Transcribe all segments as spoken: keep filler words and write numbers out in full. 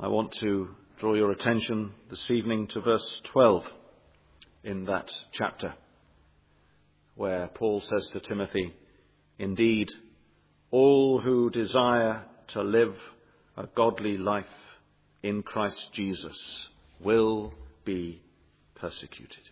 I want to draw your attention this evening to verse twelve in that chapter, where Paul says to Timothy, "Indeed, all who desire to live a godly life in Christ Jesus will be persecuted."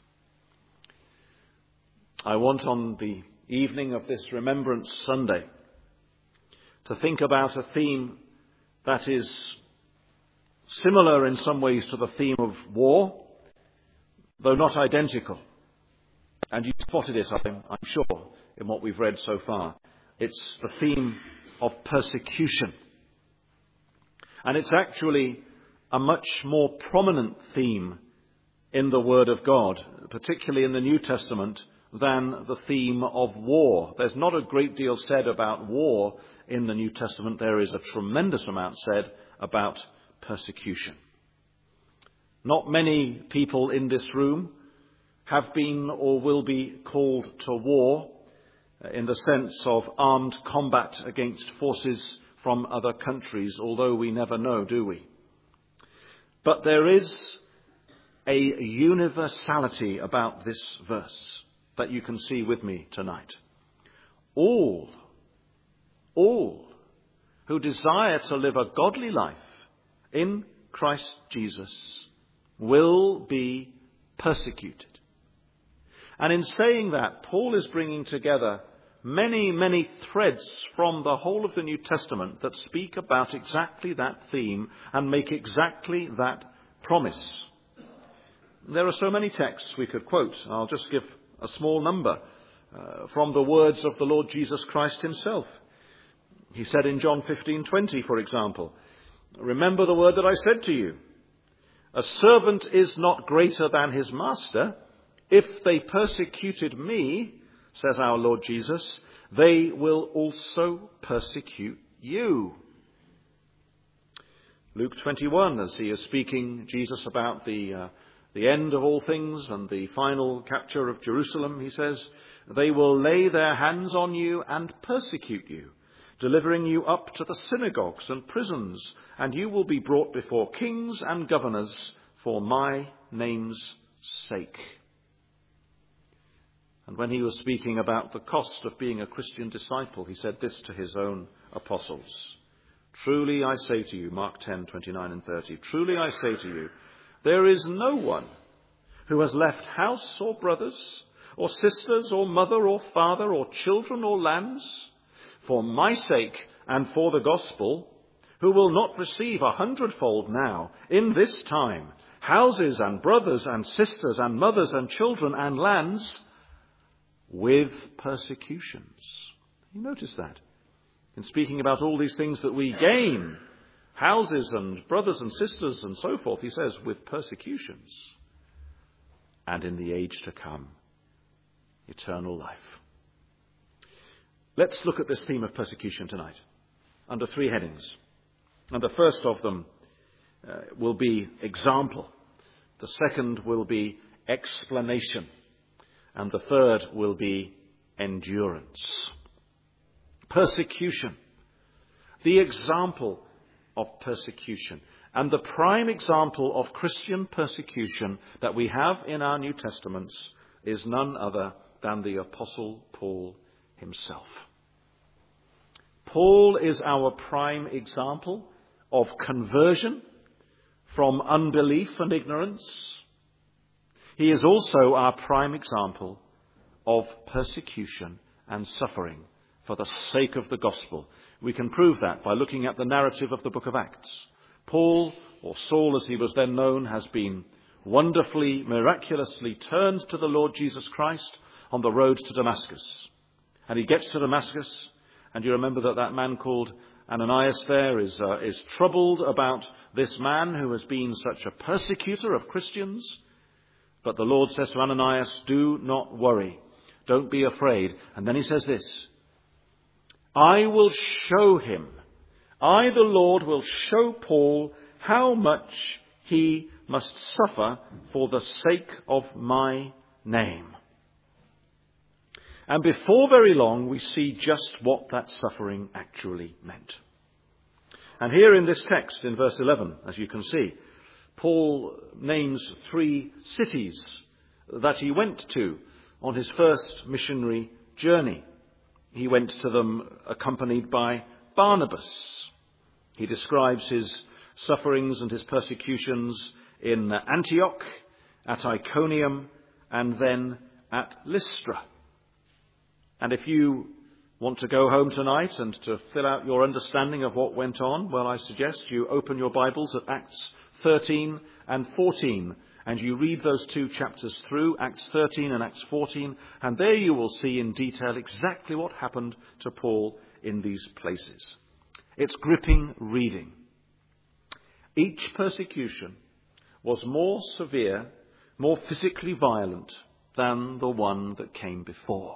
I want on the evening of this Remembrance Sunday to think about a theme that is similar in some ways to the theme of war, though not identical. And you spotted it, I'm, I'm sure, in what we've read so far. It's the theme of persecution. And it's actually a much more prominent theme in the Word of God, particularly in the New Testament, than the theme of war. There's not a great deal said about war in the New Testament. There is a tremendous amount said about persecution. Not many people in this room have been or will be called to war in the sense of armed combat against forces from other countries, although we never know, do we? But there is a universality about this verse that you can see with me tonight. All, all who desire to live a godly life in Christ Jesus will be persecuted. And in saying that, Paul is bringing together many, many threads from the whole of the New Testament that speak about exactly that theme and make exactly that promise. There are so many texts we could quote. I'll just give a small number uh, from the words of the Lord Jesus Christ himself. He said in John fifteen twenty, for example, "Remember the word that I said to you. A servant is not greater than his master. If they persecuted me, says our Lord Jesus, they will also persecute you." Luke twenty-one, as he is speaking, Jesus, about the uh, the end of all things and the final capture of Jerusalem, he says, "They will lay their hands on you and persecute you, delivering you up to the synagogues and prisons, and you will be brought before kings and governors for my name's sake." And when he was speaking about the cost of being a Christian disciple, he said this to his own apostles. "Truly I say to you," Mark ten, twenty-nine and thirty, "truly I say to you, there is no one who has left house or brothers or sisters or mother or father or children or lands for my sake and for the gospel, who will not receive a hundredfold now in this time houses and brothers and sisters and mothers and children and lands with persecutions." You notice that? In speaking about all these things that we gain, houses and brothers and sisters and so forth, he says, with persecutions. And in the age to come, eternal life. Let's look at this theme of persecution tonight under three headings. And the first of them uh, will be example. The second will be explanation. And the third will be endurance. Persecution. The example of persecution. And the prime example of Christian persecution that we have in our New Testaments is none other than the Apostle Paul himself. Paul is our prime example of conversion from unbelief and ignorance. He is also our prime example of persecution and suffering for the sake of the gospel. We can prove that by looking at the narrative of the book of Acts. Paul, or Saul as he was then known, has been wonderfully, miraculously turned to the Lord Jesus Christ on the road to Damascus. And he gets to Damascus, and you remember that that man called Ananias there is, uh, is troubled about this man who has been such a persecutor of Christians. But the Lord says to Ananias, "Do not worry. Don't be afraid." And then he says this, "I will show him, I the Lord will show Paul how much he must suffer for the sake of my name." And before very long, we see just what that suffering actually meant. And here in this text, in verse eleven, as you can see, Paul names three cities that he went to on his first missionary journey. He went to them accompanied by Barnabas. He describes his sufferings and his persecutions in Antioch, at Iconium, and then at Lystra. And if you want to go home tonight and to fill out your understanding of what went on, well, I suggest you open your Bibles at Acts thirteen and fourteen, and you read those two chapters through, Acts thirteen and Acts fourteen, and there you will see in detail exactly what happened to Paul in these places. It's gripping reading. Each persecution was more severe, more physically violent than the one that came before.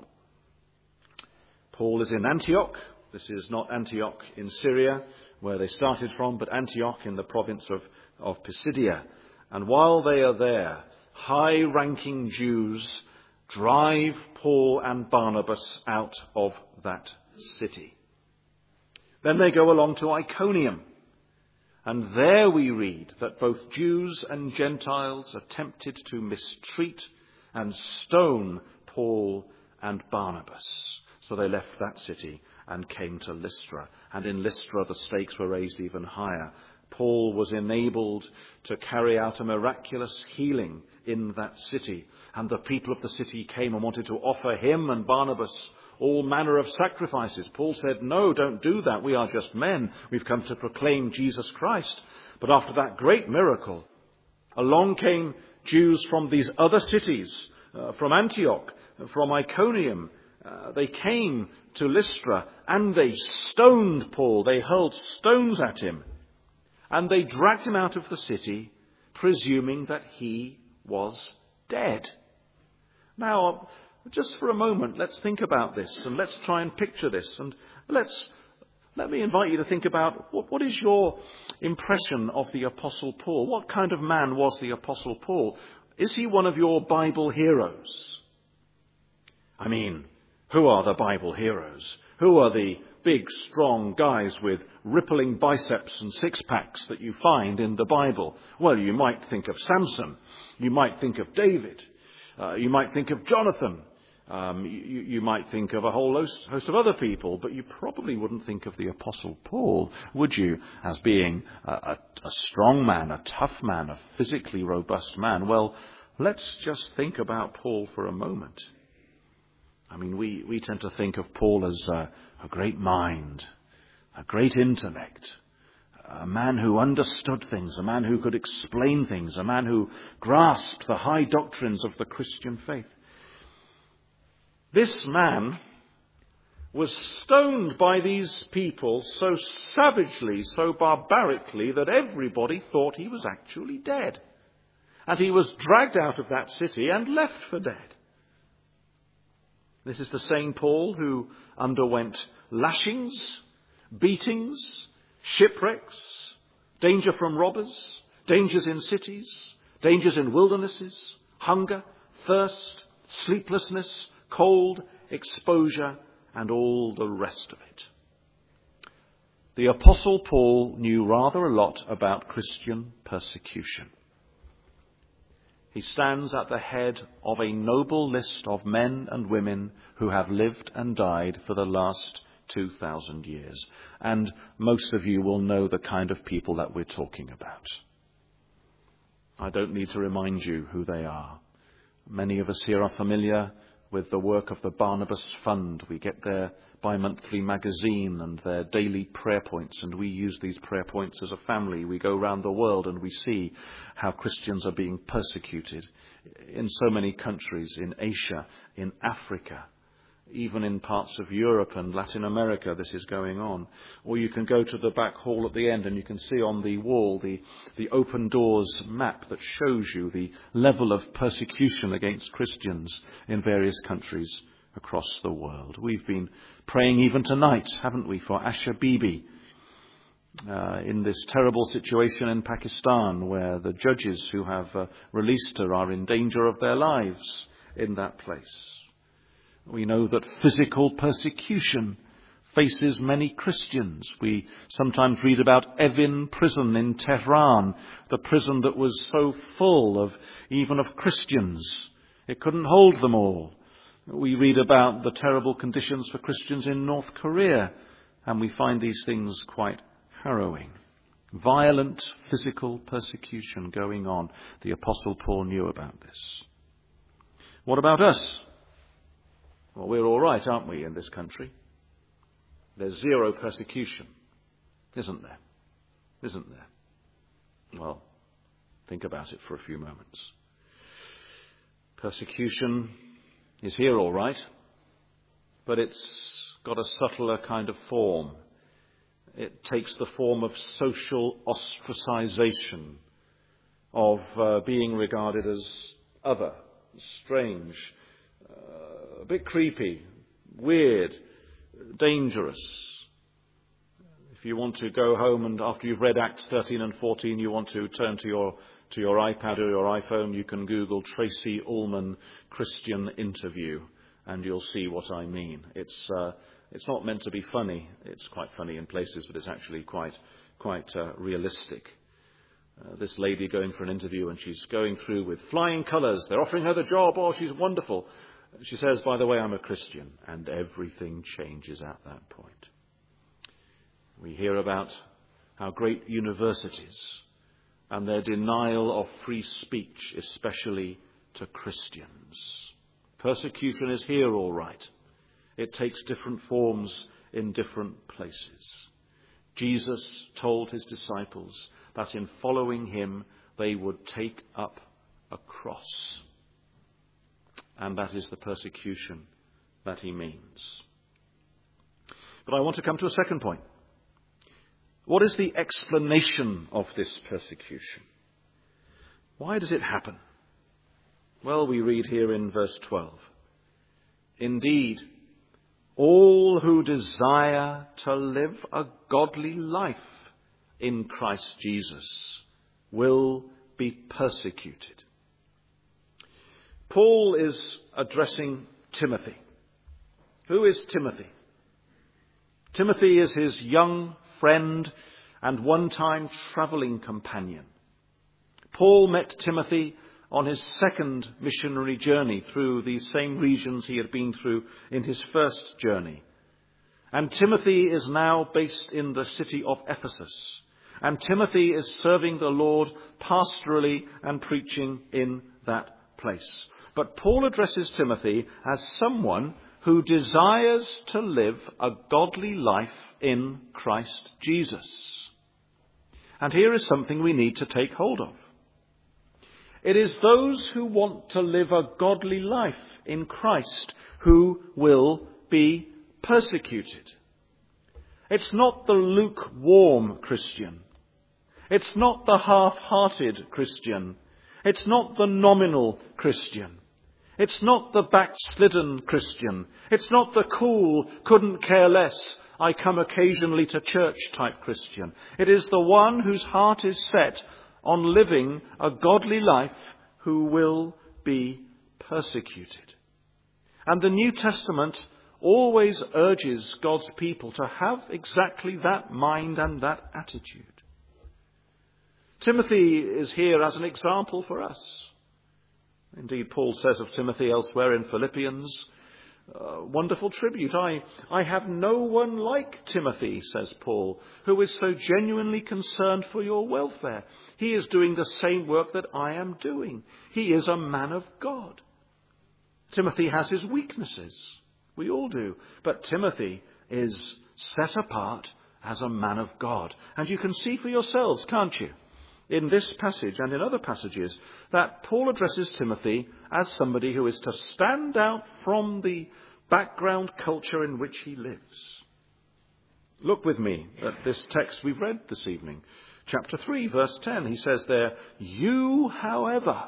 Paul is in Antioch. This is not Antioch in Syria, where they started from, but Antioch in the province of, of Pisidia. And while they are there, high-ranking Jews drive Paul and Barnabas out of that city. Then they go along to Iconium. And there we read that both Jews and Gentiles attempted to mistreat and stone Paul and Barnabas. So they left that city and came to Lystra. And in Lystra the stakes were raised even higher. Paul was enabled to carry out a miraculous healing in that city. And the people of the city came and wanted to offer him and Barnabas all manner of sacrifices. Paul said, no, don't do that. We are just men. We've come to proclaim Jesus Christ. But after that great miracle, along came Jews from these other cities, uh, from Antioch, from Iconium. Uh, they came to Lystra and they stoned Paul. They hurled stones at him. And they dragged him out of the city, presuming that he was dead. Now, just for a moment, let's think about this and let's try and picture this. And let's let me invite you to think about what, what is your impression of the Apostle Paul? What kind of man was the Apostle Paul? Is he one of your Bible heroes? I mean, who are the Bible heroes? Who are the big, strong guys with rippling biceps and six-packs that you find in the Bible? Well, you might think of Samson. You might think of David. Uh, you might think of Jonathan. Um, you, you might think of a whole host, host of other people, but you probably wouldn't think of the Apostle Paul, would you, as being a, a, a strong man, a tough man, a physically robust man? Well, let's just think about Paul for a moment. I mean, we, we tend to think of Paul as a, a great mind, a great intellect, a man who understood things, a man who could explain things, a man who grasped the high doctrines of the Christian faith. This man was stoned by these people so savagely, so barbarically, that everybody thought he was actually dead. And he was dragged out of that city and left for dead. This is the same Paul who underwent lashings, beatings, shipwrecks, danger from robbers, dangers in cities, dangers in wildernesses, hunger, thirst, sleeplessness, cold, exposure, and all the rest of it. The Apostle Paul knew rather a lot about Christian persecution. He stands at the head of a noble list of men and women who have lived and died for the last two thousand years. And most of you will know the kind of people that we're talking about. I don't need to remind you who they are. Many of us here are familiar with the work of the Barnabas Fund. We get their bi-monthly magazine and their daily prayer points, and we use these prayer points as a family. We go around the world and we see how Christians are being persecuted in so many countries, in Asia, in Africa, even in parts of Europe and Latin America. This is going on. Or you can go to the back hall at the end and you can see on the wall the, the Open Doors map that shows you the level of persecution against Christians in various countries across the world. We've been praying even tonight, haven't we, for Asha Bibi uh, in this terrible situation in Pakistan, where the judges who have uh, released her are in danger of their lives in that place. We know that physical persecution, faces many Christians. We sometimes read about Evin prison in Tehran, the prison that was so full of even of Christians. It couldn't hold them all. We read about the terrible conditions for Christians in North Korea, and we find these things quite harrowing. Violent physical persecution going on. The Apostle Paul knew about this. What about us? Well, we're all right, aren't we, in this country? There's zero persecution, isn't there? Isn't there? Well, think about it for a few moments. Persecution is here all right, but it's got a subtler kind of form. It takes the form of social ostracization, of uh, being regarded as other, strange, uh, a bit creepy, weird, dangerous. If you want to go home and after you've read Acts thirteen and fourteen, you want to turn to your to your iPad or your iPhone, you can Google Tracy Ullman Christian interview, and you'll see what I mean. It's uh, it's not meant to be funny. It's quite funny in places, but it's actually quite quite uh, realistic. Uh, this lady going for an interview, and she's going through with flying colours. They're offering her the job. Oh, she's wonderful. She says, by the way, I'm a Christian, and everything changes at that point. We hear about how great universities and their denial of free speech, especially to Christians. Persecution is here all right. It takes different forms in different places. Jesus told his disciples that in following him they would take up a cross. And that is the persecution that he means. But I want to come to a second point. What is the explanation of this persecution? Why does it happen? Well, we read here in verse twelve. Indeed, all who desire to live a godly life in Christ Jesus will be persecuted. Paul is addressing Timothy. Who is Timothy? Timothy is his young friend and one-time travelling companion. Paul met Timothy on his second missionary journey through these same regions he had been through in his first journey. And Timothy is now based in the city of Ephesus. And Timothy is serving the Lord pastorally and preaching in that place. But Paul addresses Timothy as someone who desires to live a godly life in Christ Jesus. And here is something we need to take hold of. It is those who want to live a godly life in Christ who will be persecuted. It's not the lukewarm Christian. It's not the half-hearted Christian. It's not the nominal Christian. It's not the backslidden Christian. It's not the cool, couldn't care less, I come occasionally to church type Christian. It is the one whose heart is set on living a godly life who will be persecuted. And the New Testament always urges God's people to have exactly that mind and that attitude. Timothy is here as an example for us. Indeed, Paul says of Timothy elsewhere in Philippians, uh, wonderful tribute. I, I have no one like Timothy, says Paul, who is so genuinely concerned for your welfare. He is doing the same work that I am doing. He is a man of God. Timothy has his weaknesses. We all do. But Timothy is set apart as a man of God. And you can see for yourselves, can't you, in this passage and in other passages, that Paul addresses Timothy as somebody who is to stand out from the background culture in which he lives. Look with me at this text we've read this evening. Chapter three, verse ten, he says there, You, however,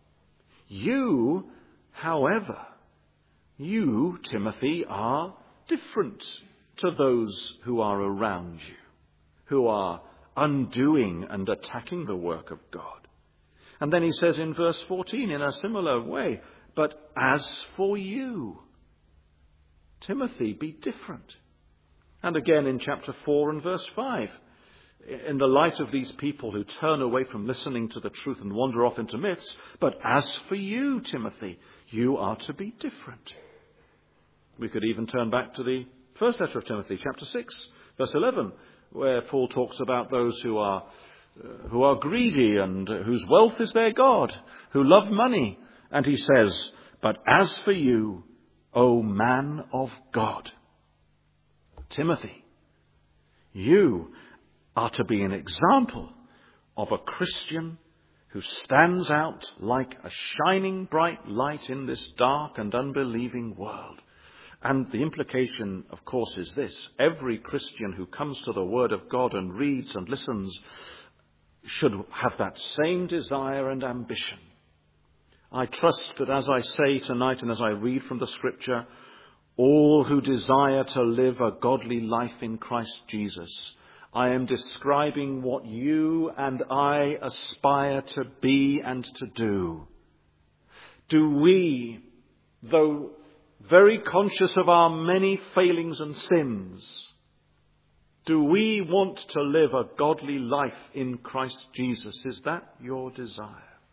you, however, you, Timothy, are different to those who are around you, who are undoing and attacking the work of God. And then he says in verse fourteen, in a similar way, but as for you, Timothy, be different. And again in chapter four and verse five. In the light of these people who turn away from listening to the truth and wander off into myths, but as for you, Timothy, you are to be different. We could even turn back to the first letter of Timothy, chapter six, verse eleven, where Paul talks about those who are uh, who are greedy and uh, whose wealth is their God, who love money. And he says, but as for you, O man of God, Timothy, you are to be an example of a Christian who stands out like a shining bright light in this dark and unbelieving world. And the implication, of course, is this. Every Christian who comes to the Word of God and reads and listens should have that same desire and ambition. I trust that as I say tonight and as I read from the Scripture, all who desire to live a godly life in Christ Jesus, I am describing what you and I aspire to be and to do. Do we, though very conscious of our many failings and sins, do we want to live a godly life in Christ Jesus? Is that your desire?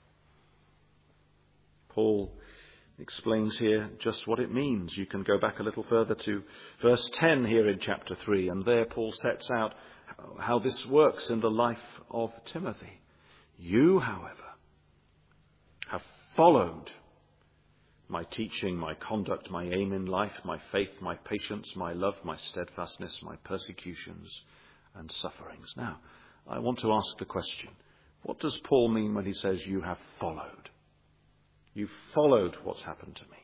Paul explains here just what it means. You can go back a little further to verse ten here in chapter three, and there Paul sets out how this works in the life of Timothy. You, however, have followed my teaching, my conduct, my aim in life, my faith, my patience, my love, my steadfastness, my persecutions and sufferings. Now, I want to ask the question, what does Paul mean when he says you have followed? You've followed what's happened to me.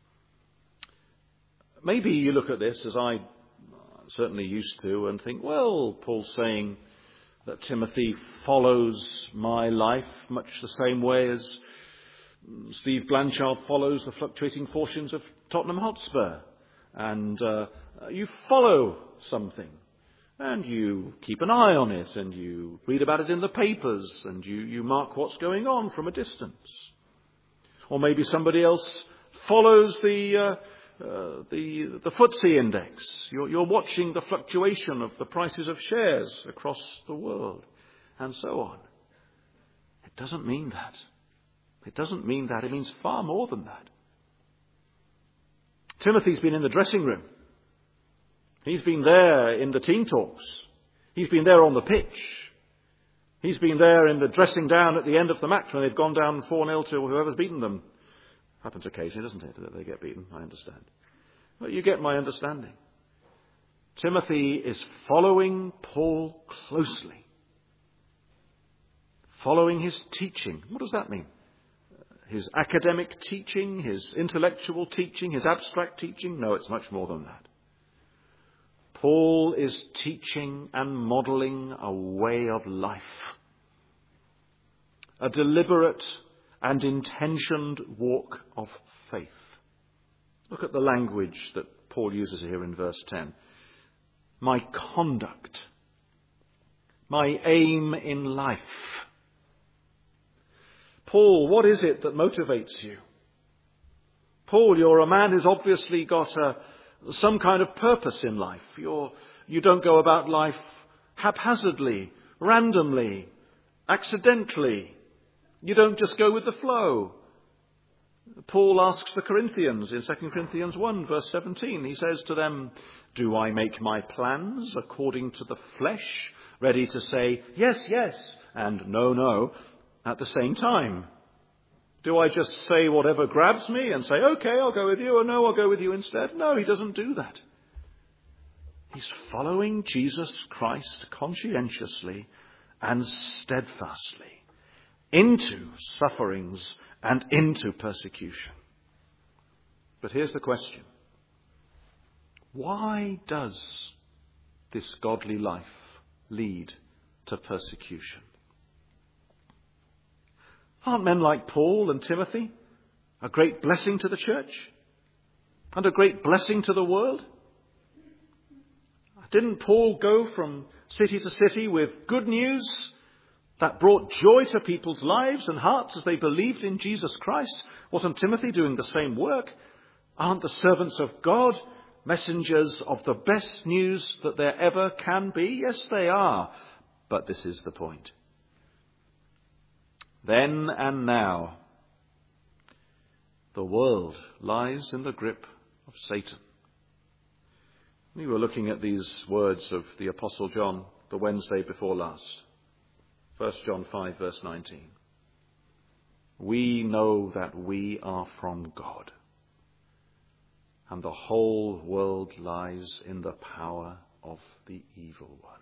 Maybe you look at this, as I certainly used to, and think, well, Paul's saying that Timothy follows my life much the same way as Steve Blanchard follows the fluctuating fortunes of Tottenham Hotspur. And uh, you follow something, and you keep an eye on it, and you read about it in the papers, and you, you mark what's going on from a distance. Or maybe somebody else follows the uh, uh, the the F T S E index. You're, you're watching the fluctuation of the prices of shares across the world, and so on. It doesn't mean that. It doesn't mean that. It means far more than that. Timothy's been in the dressing room. He's been there in the team talks. He's been there on the pitch. He's been there in the dressing down at the end of the match when they've gone down four nil to whoever's beaten them. Happens occasionally, doesn't it, that they get beaten? I understand. But you get my understanding. Timothy is following Paul closely. Following his teaching. What does that mean? His academic teaching, his intellectual teaching, his abstract teaching? No, it's much more than that. Paul is teaching and modelling a way of life. A deliberate and intentioned walk of faith. Look at the language that Paul uses here in verse ten. My conduct. My aim in life. Paul, what is it that motivates you? Paul, you're a man who's obviously got a, some kind of purpose in life. You're, you don't go about life haphazardly, randomly, accidentally. You don't just go with the flow. Paul asks the Corinthians in Second Corinthians one, verse seventeen. He says to them, do I make my plans according to the flesh, ready to say yes, yes, and no, no, at the same time? Do I just say whatever grabs me and say, okay, I'll go with you, or no, I'll go with you instead? No, he doesn't do that. He's following Jesus Christ conscientiously and steadfastly into sufferings and into persecution. But here's the question. Why does this godly life lead to persecution? Aren't men like Paul and Timothy a great blessing to the church and a great blessing to the world? Didn't Paul go from city to city with good news that brought joy to people's lives and hearts as they believed in Jesus Christ? Wasn't Timothy doing the same work? Aren't the servants of God messengers of the best news that there ever can be? Yes, they are. But this is the point. Then and now, the world lies in the grip of Satan. We were looking at these words of the Apostle John the Wednesday before last. First John five, verse nineteen. We know that we are from God, and the whole world lies in the power of the evil one.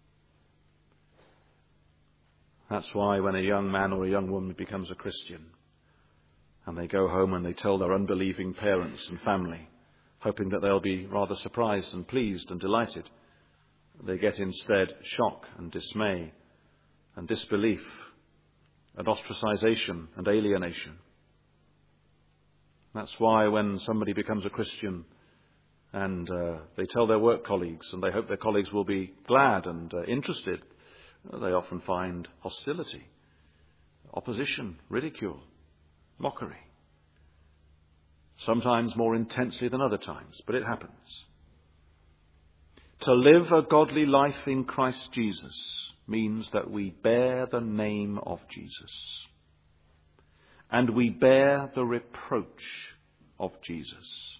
That's why when a young man or a young woman becomes a Christian, and they go home and they tell their unbelieving parents and family, hoping that they'll be rather surprised and pleased and delighted, they get instead shock and dismay and disbelief and ostracization and alienation. That's why when somebody becomes a Christian and uh, they tell their work colleagues and they hope their colleagues will be glad and uh, interested, they often find hostility, opposition, ridicule, mockery. Sometimes more intensely than other times, but it happens. To live a godly life in Christ Jesus means that we bear the name of Jesus. And we bear the reproach of Jesus.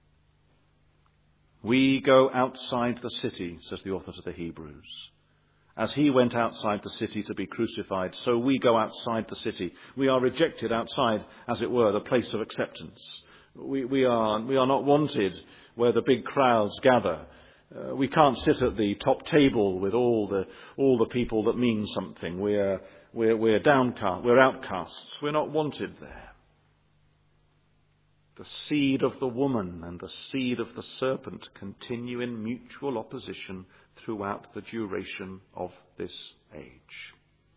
We go outside the city, says the author to the Hebrews. As he went outside the city to be crucified, so we go outside the city. We are rejected outside, as it were, the place of acceptance. We, we are, we are not wanted where the big crowds gather. Uh, we can't sit at the top table with all the all the people that mean something. We're we're we're downcast. We're outcasts. We're not wanted there. The seed of the woman and the seed of the serpent continue in mutual opposition throughout the duration of this age.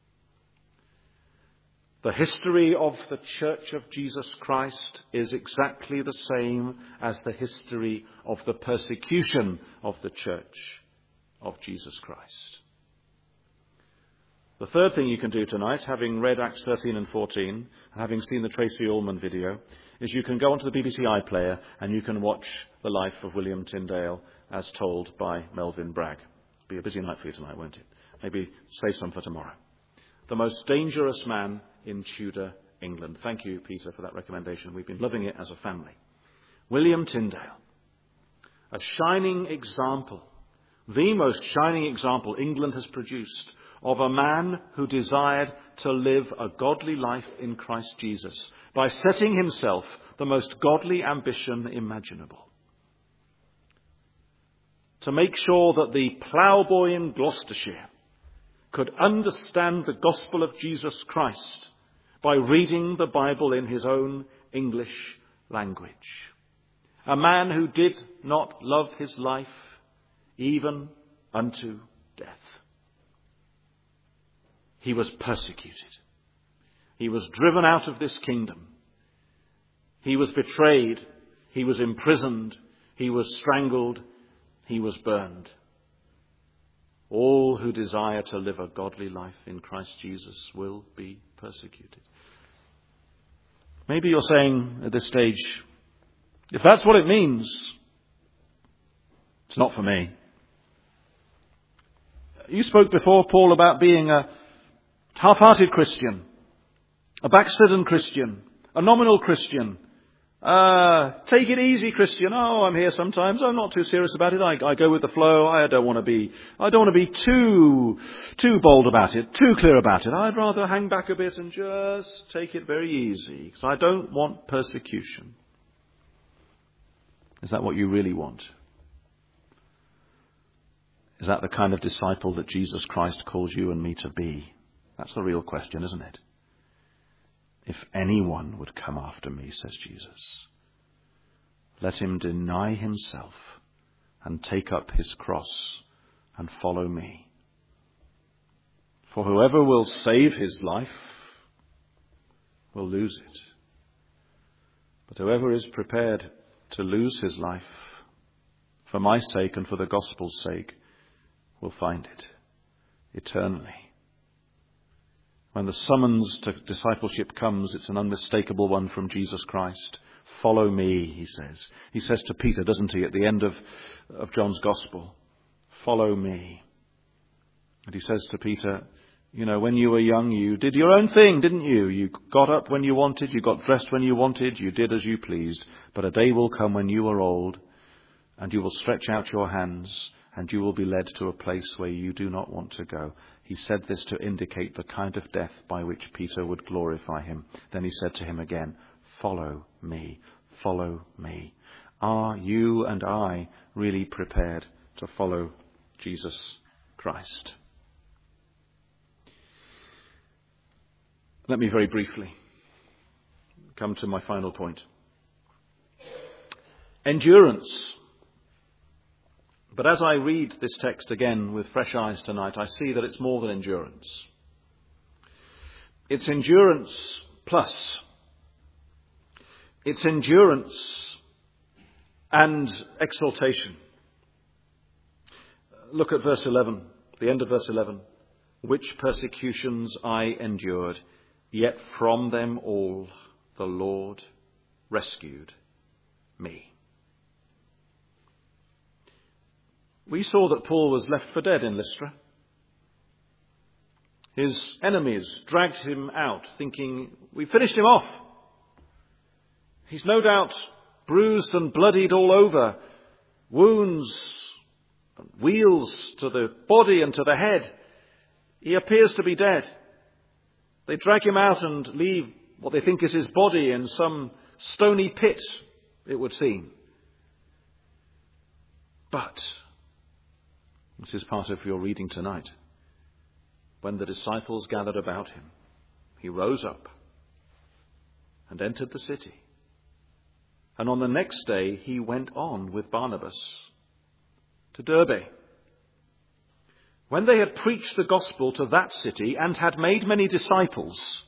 The history of the Church of Jesus Christ is exactly the same as the history of the persecution of the Church of Jesus Christ. The third thing you can do tonight, having read Acts thirteen and fourteen, and having seen the Tracy Ullman video, is you can go onto the B B C iPlayer and you can watch the life of William Tyndale as told by Melvyn Bragg. It'll be a busy night for you tonight, won't it? Maybe save some for tomorrow. The most dangerous man in Tudor England. Thank you, Peter, for that recommendation. We've been loving it as a family. William Tyndale, a shining example, the most shining example England has produced of a man who desired to live a godly life in Christ Jesus by setting himself the most godly ambition imaginable. To make sure that the ploughboy in Gloucestershire could understand the gospel of Jesus Christ by reading the Bible in his own English language. A man who did not love his life even unto death. He was persecuted. He was driven out of this kingdom. He was betrayed. He was imprisoned. He was strangled. He was burned. All who desire to live a godly life in Christ Jesus will be persecuted. Maybe you're saying at this stage, if that's what it means, it's not for me. You spoke before, Paul, about being a half-hearted Christian, a backslidden Christian, a nominal Christian. Uh, take it easy, Christian. Oh, I'm here sometimes. I'm not too serious about it. I, I go with the flow. I don't want to be, I don't want to be too, too bold about it, too clear about it. I'd rather hang back a bit and just take it very easy because I don't want persecution. Is that what you really want? Is that the kind of disciple that Jesus Christ calls you and me to be? That's the real question, isn't it? If anyone would come after me, says Jesus, let him deny himself and take up his cross and follow me. For whoever will save his life will lose it. But whoever is prepared to lose his life for my sake and for the gospel's sake will find it eternally. When the summons to discipleship comes, it's an unmistakable one from Jesus Christ. Follow me, he says. He says to Peter, doesn't he, at the end of, of John's Gospel, follow me. And he says to Peter, you know, when you were young, you did your own thing, didn't you? You got up when you wanted, you got dressed when you wanted, you did as you pleased. But a day will come when you are old, and you will stretch out your hands, and you will be led to a place where you do not want to go. He said this to indicate the kind of death by which Peter would glorify him. Then he said to him again, follow me, follow me. Are you and I really prepared to follow Jesus Christ? Let me very briefly come to my final point. Endurance. But as I read this text again with fresh eyes tonight, I see that it's more than endurance. It's endurance plus. It's endurance and exaltation. Look at verse eleven, the end of verse eleven. Which persecutions I endured, yet from them all the Lord rescued me. We saw that Paul was left for dead in Lystra. His enemies dragged him out, thinking, we finished him off. He's no doubt bruised and bloodied all over, wounds, wheals to the body and to the head. He appears to be dead. They drag him out and leave what they think is his body in some stony pit, it would seem. But this is part of your reading tonight. When the disciples gathered about him, he rose up and entered the city. And on the next day, he went on with Barnabas to Derbe. When they had preached the gospel to that city and had made many disciples,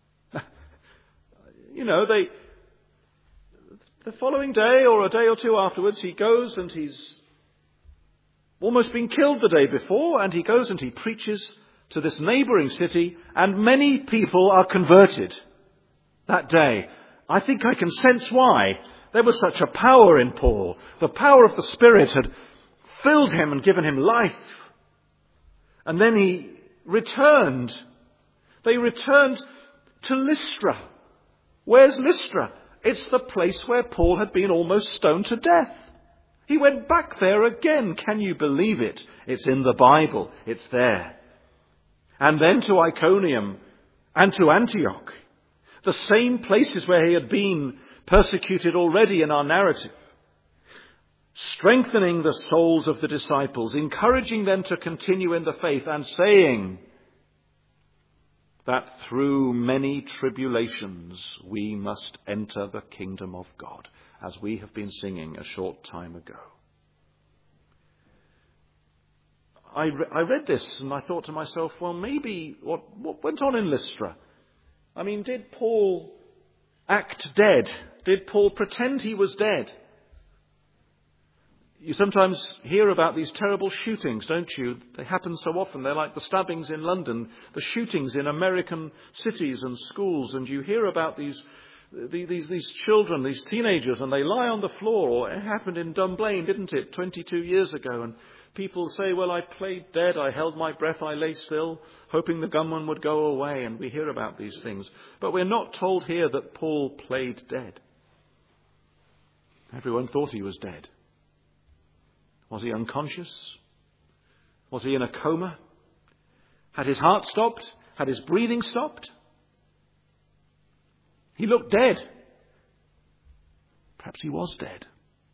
you know, they, the following day or a day or two afterwards, he goes and he's almost been killed the day before, and he goes and he preaches to this neighbouring city, and many people are converted that day. I think I can sense why. There was such a power in Paul. The power of the Spirit had filled him and given him life. And then he returned. They returned to Lystra. Where's Lystra? It's the place where Paul had been almost stoned to death. He went back there again. Can you believe it? It's in the Bible. It's there. And then to Iconium and to Antioch, the same places where he had been persecuted already in our narrative, strengthening the souls of the disciples, encouraging them to continue in the faith, and saying that through many tribulations we must enter the kingdom of God, as we have been singing a short time ago. I, re- I read this and I thought to myself, well, maybe what, what went on in Lystra? I mean, did Paul act dead? Did Paul pretend he was dead? You sometimes hear about these terrible shootings, don't you? They happen so often. They're like the stabbings in London, the shootings in American cities and schools, and you hear about these These, these children, these teenagers, and they lie on the floor. Or it happened in Dunblane, didn't it, twenty-two years ago? And people say, well, I played dead, I held my breath, I lay still, hoping the gunman would go away. And we hear about these things. But we're not told here that Paul played dead. Everyone thought he was dead. Was he unconscious? Was he in a coma? Had his heart stopped? Had his breathing stopped? He looked dead. Perhaps he was dead.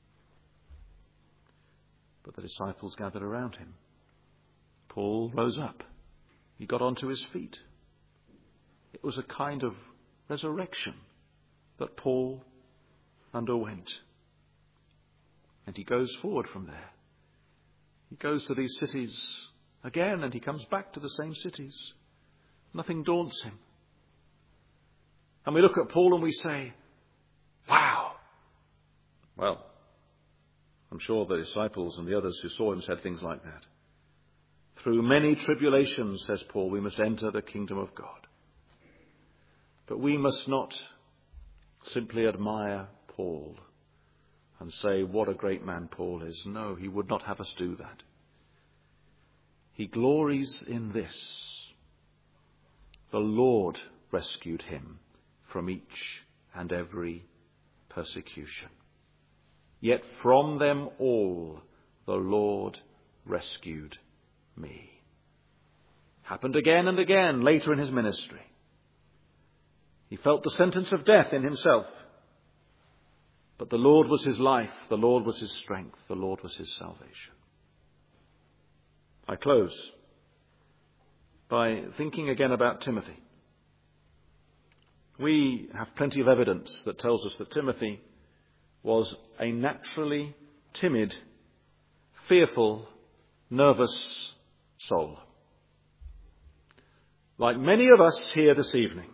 But the disciples gathered around him. Paul rose up. He got onto his feet. It was a kind of resurrection that Paul underwent. And he goes forward from there. He goes to these cities again, and he comes back to the same cities. Nothing daunts him. And we look at Paul and we say, wow. Well, I'm sure the disciples and the others who saw him said things like that. Through many tribulations, says Paul, we must enter the kingdom of God. But we must not simply admire Paul and say, what a great man Paul is. No, he would not have us do that. He glories in this. The Lord rescued him from each and every persecution. Yet from them all the Lord rescued me. Happened again and again later in his ministry. He felt the sentence of death in himself. But the Lord was his life, the Lord was his strength, the Lord was his salvation. I close by thinking again about Timothy. We have plenty of evidence that tells us that Timothy was a naturally timid, fearful, nervous soul. Like many of us here this evening,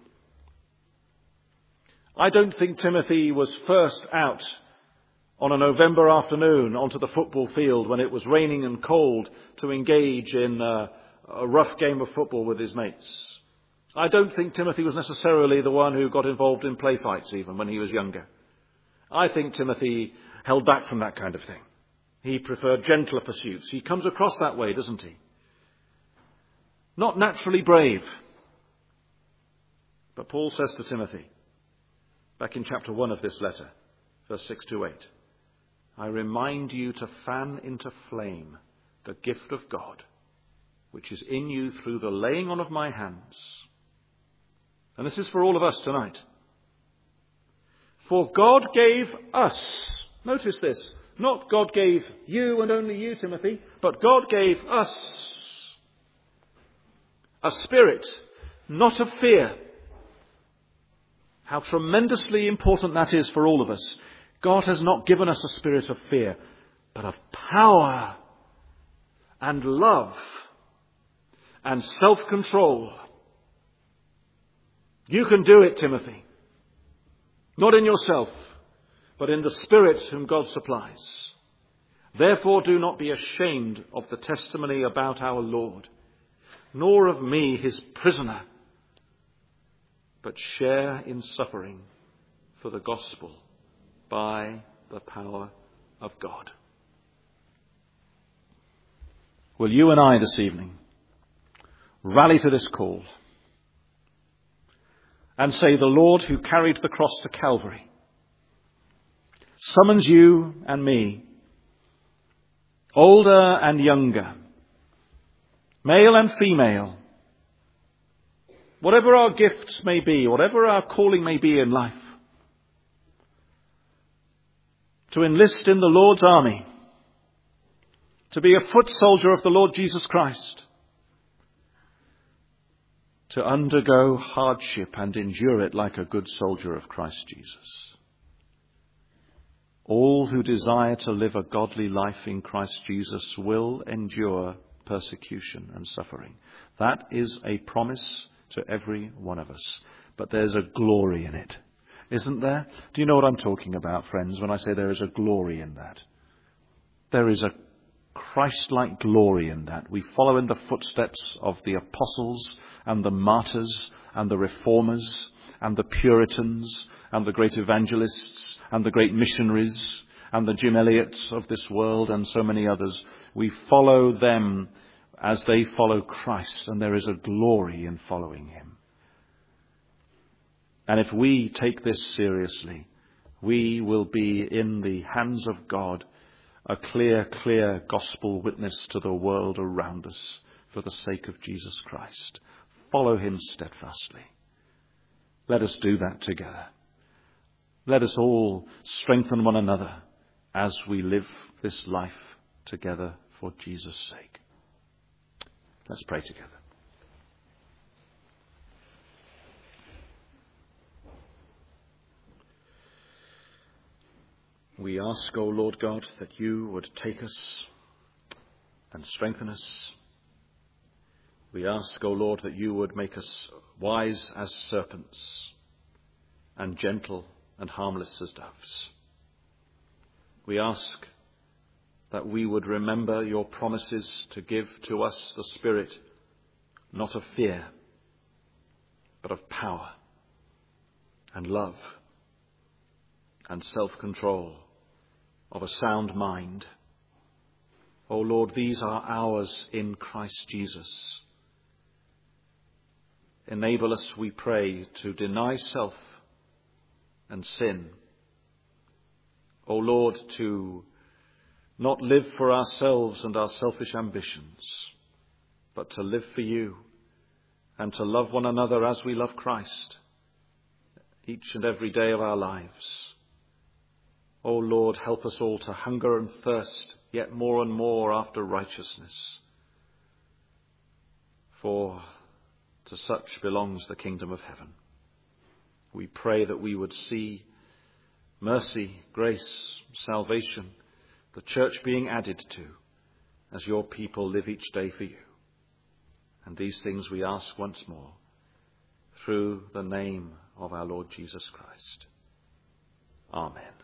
I don't think Timothy was first out on a November afternoon onto the football field when it was raining and cold to engage in a, a rough game of football with his mates. I don't think Timothy was necessarily the one who got involved in play fights even when he was younger. I think Timothy held back from that kind of thing. He preferred gentler pursuits. He comes across that way, doesn't he? Not naturally brave. But Paul says to Timothy, back in chapter one of this letter, verse six to eight, I remind you to fan into flame the gift of God, which is in you through the laying on of my hands. And this is for all of us tonight. For God gave us, notice this, not God gave you and only you, Timothy, but God gave us a spirit, not of fear. How tremendously important that is for all of us. God has not given us a spirit of fear, but of power and love and self-control. You can do it, Timothy. Not in yourself, but in the Spirit whom God supplies. Therefore do not be ashamed of the testimony about our Lord, nor of me, his prisoner, but share in suffering for the gospel by the power of God. Will you and I this evening rally to this call and say, the Lord who carried the cross to Calvary summons you and me, older and younger, male and female, whatever our gifts may be, whatever our calling may be in life, to enlist in the Lord's army, to be a foot soldier of the Lord Jesus Christ, to undergo hardship and endure it like a good soldier of Christ Jesus. All who desire to live a godly life in Christ Jesus will endure persecution and suffering. That is a promise to every one of us. But there's a glory in it, isn't there? Do you know what I'm talking about, friends, when I say there is a glory in that? There is a Christ-like glory in that. We follow in the footsteps of the apostles and the martyrs and the reformers and the Puritans and the great evangelists and the great missionaries and the Jim Elliots of this world and so many others. We follow them as they follow Christ, and there is a glory in following him. And if we take this seriously, we will be in the hands of God, a clear, clear gospel witness to the world around us for the sake of Jesus Christ. Follow him steadfastly. Let us do that together. Let us all strengthen one another as we live this life together for Jesus' sake. Let's pray together. We ask, O Lord God, that you would take us and strengthen us. We ask, O Lord, that you would make us wise as serpents and gentle and harmless as doves. We ask that we would remember your promises to give to us the Spirit, not of fear, but of power and love and self-control, of a sound mind. O Lord, these are ours in Christ Jesus. Enable us, we pray, to deny self and sin. O Lord, to not live for ourselves and our selfish ambitions, but to live for you and to love one another as we love Christ each and every day of our lives. O Lord, help us all to hunger and thirst yet more and more after righteousness, for to such belongs the kingdom of heaven. We pray that we would see mercy, grace, salvation, the church being added to as your people live each day for you. And these things we ask once more through the name of our Lord Jesus Christ. Amen.